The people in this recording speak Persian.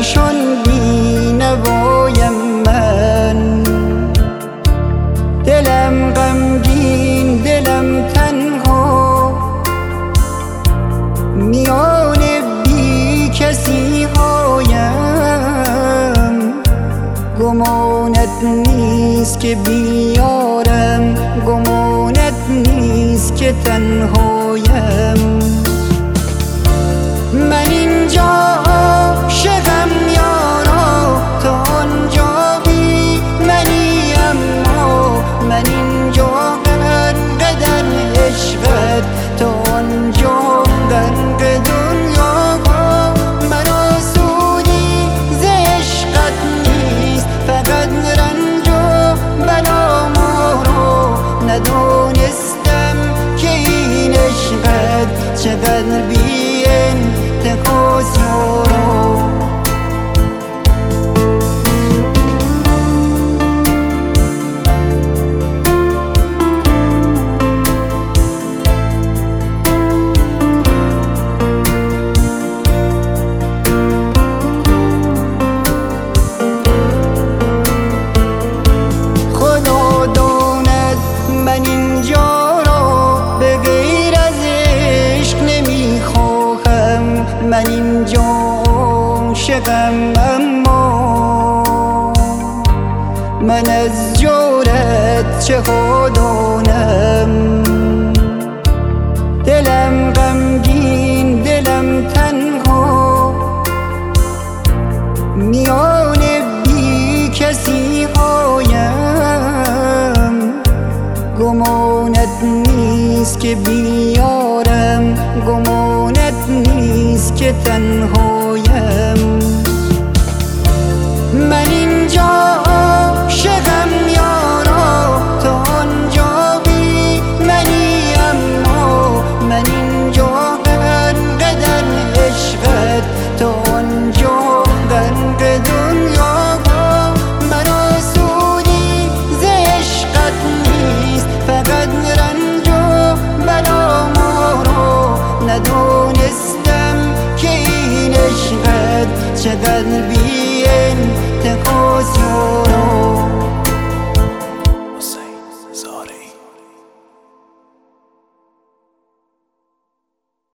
پریشان بی نوایم من، دلم غمگین، دلم تنها، میان بی کسی هایم. گمانت نیست که بیارم، گمانت نیست که تنهایم. من اینجا عاشقم یارا، تا آنجا بی منی، اما من اینجا غرق در عشقت، تا آنجا غرق دنیا. مرا سودی ز عشقت نیست، فقط رنج و بلا ما رو. ندانستم که این عشقت چقدر بی انتقاص یارا. خدا داند من اینجا را به غیر از عشق نمیخواهم. من اینجا عاشقم، اما من از جورت چه ها دانم. دلم غمگین، دلم تنها، میان بی کسی هایم. گمانت نیست که بیارم، گمانت نیست که تنهایم. من اینجا عاشقم یارا، تا آنجا بی منی، اما من اینجا غرق در عشقت، تا آنجا غرق دنیا. مرا سودی ز عشقت نیست، فقط رنج و بلا ما رو. ندانست